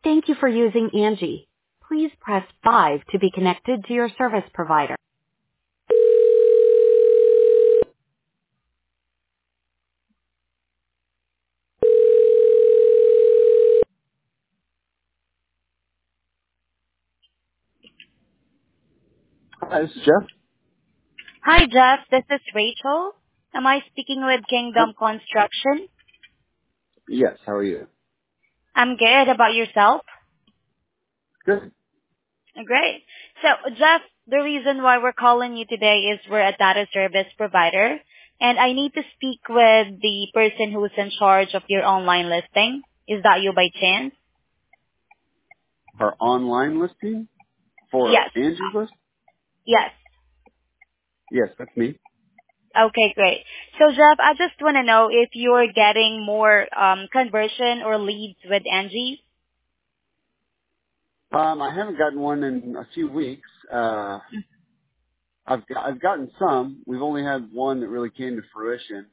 Thank you for using Angie. Please press 5 to be connected to your service provider. Hi, this is Jeff. Hi, Jeff. This is Rachel. Am I speaking with Huh? Kingdom Construction? Yes, how are you? I'm good. About yourself? Good. Great. So, Jeff, the reason why we're calling you today is we're a data service provider, and I need to speak with the person who's in charge of your online listing. Is that you by chance? Our online listing for Yes. Angie's list? Yes. Yes, that's me. Okay, great. So, Jeff, I just want to know if you're getting more conversion or leads with Angie. I haven't gotten one in a few weeks. I've gotten some. We've only had one that really came to fruition,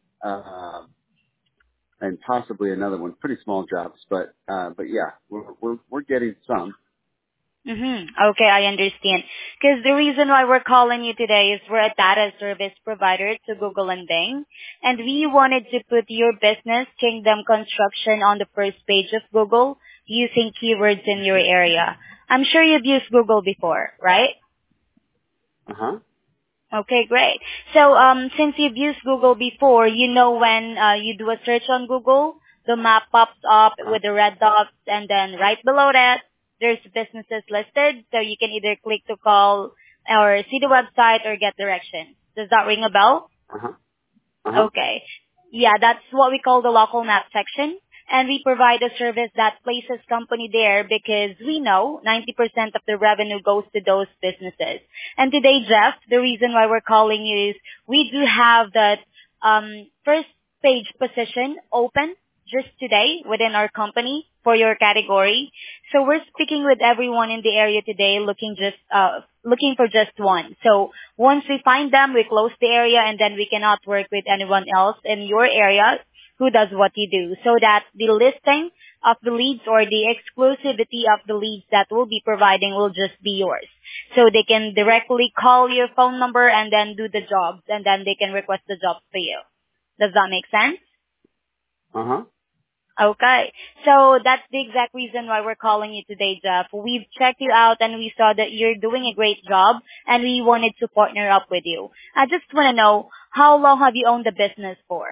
and possibly another one. Pretty small jobs, but yeah, we're getting some. Okay, I understand. Because the reason why we're calling you today is we're a data service provider to Google and Bing, and we wanted to put your business, Kingdom Construction, on the first page of Google using keywords in your area. I'm sure you've used Google before, right? Uh huh. Okay, great. So, since you've used Google before, you know when you do a search on Google, the map pops up Uh with the red dots, and then right below that, there's businesses listed, so you can either click to call or see the website or get directions. Does that ring a bell? huh. Uh huh. Okay. Yeah, that's what we call the local map section. And we provide a service that places company there because we know 90% of the revenue goes to those businesses. And today, Jeff, the reason why we're calling you is we do have that first page position open just today within our company for your category. So we're speaking with everyone in the area today looking for just one. So once we find them, we close the area and then we cannot work with anyone else in your area who does what you do so that the listing of the leads or the exclusivity of the leads that we'll be providing will just be yours. So they can directly call your phone number and then do the jobs and then they can request the jobs for you. Does that make sense? Uh huh. Okay. So that's the exact reason why we're calling you today, Jeff. We've checked you out and we saw that you're doing a great job and we wanted to partner up with you. I just want to know, how long have you owned the business for?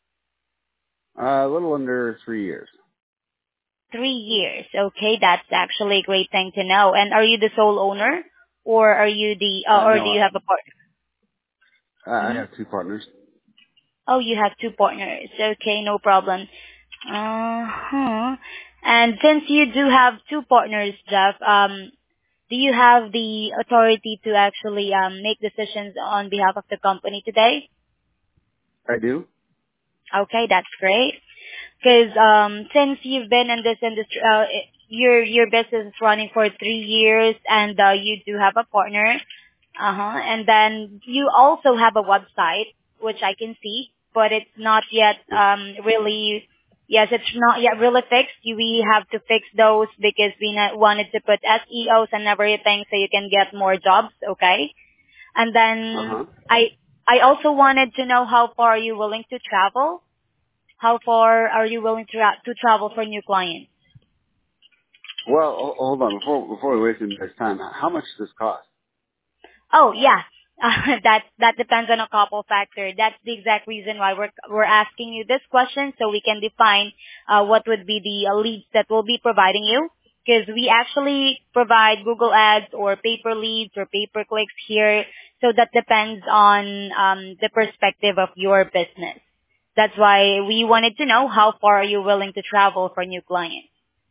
A little under 3 years. 3 years. Okay, that's actually a great thing to know. And are you the sole owner or are you or do No, you have a partner? I Mm-hmm. have two partners. Oh, you have two partners. Okay, no problem. Uh-huh. And since you do have two partners, Jeff, do you have the authority to actually make decisions on behalf of the company today? I do. Okay, that's great. Because since you've been in this industry, your business is running for 3 years, and you do have a partner, and then you also have a website, which I can see, but it's not yet really. Yes, it's not yet really fixed. We have to fix those because we wanted to put SEOs and everything so you can get more jobs. Okay, and Uh then huh. I also wanted to know how far are you willing to travel. How far are you willing to travel for new clients? Well, hold on. Before we waste anybody's time, how much does this cost? Oh, yeah. That depends on a couple factors. That's the exact reason why we're asking you this question so we can define what would be the leads that we'll be providing you. Because we actually provide Google Ads or paper leads or pay per clicks here. So that depends on the perspective of your business. That's why we wanted to know how far are you willing to travel for new clients.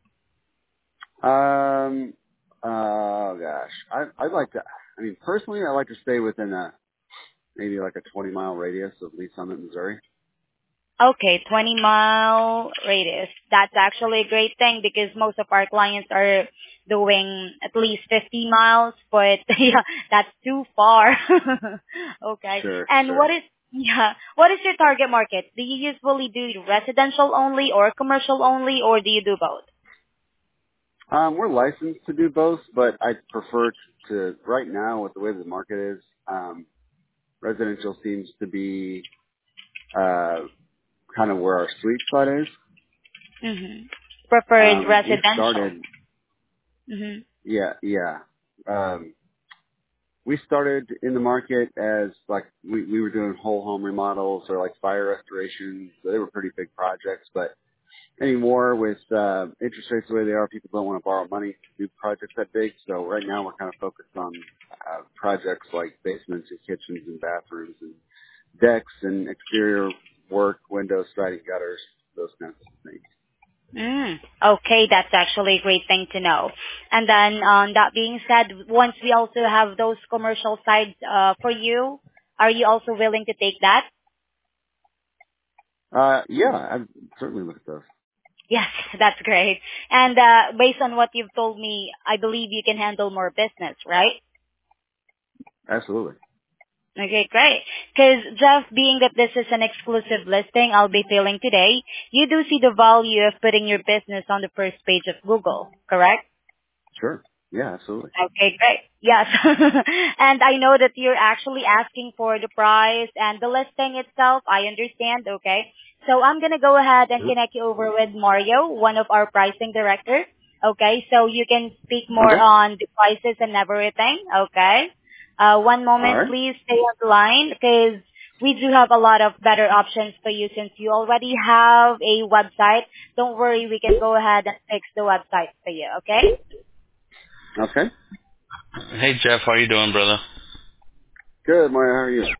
Oh gosh, I'd like to. I mean, personally, I like to stay within maybe like a 20-mile radius of Lee Summit, Missouri. Okay, 20-mile radius. That's actually a great thing because most of our clients are doing at least 50 miles, but yeah, that's too far. Okay. Sure, And sure. what is your target market? Do you usually do residential only or commercial only or do you do both? We're licensed to do both, but I prefer to right now with the way the market is. Residential seems to be kind of where our sweet spot is. Mm-hmm. Preferred We residential. started, Mm-hmm. yeah. We started in the market as like we were doing whole home remodels or like fire restoration. So they were pretty big projects, but anymore with interest rates the way they are, people don't want to borrow money to do projects that big. So right now we're kind of focused on projects like basements and kitchens and bathrooms and decks and exterior work, windows, siding, gutters, those kinds of things. Okay, that's actually a great thing to know. And then, that being said, once we also have those commercial sides for you, are you also willing to take that? Yeah, I'd certainly look at those. Yes, that's great. And based on what you've told me, I believe you can handle more business, right? Absolutely. Okay, great. Because Jeff, being that this is an exclusive listing I'll be filling today, you do see the value of putting your business on the first page of Google, correct? Sure. Yeah, absolutely. Okay, great. Yes. And I know that you're actually asking for the price and the listing itself. I understand, okay? So I'm going to go ahead and connect you over with Mario, one of our pricing directors. Okay, so you can speak more on the prices and everything, okay? One All moment, right. please stay on the line because we do have a lot of better options for you since you already have a website. Don't worry, we can go ahead and fix the website for you, okay? Okay. Hey, Jeff, how you doing, brother? Good, Mario. How are you?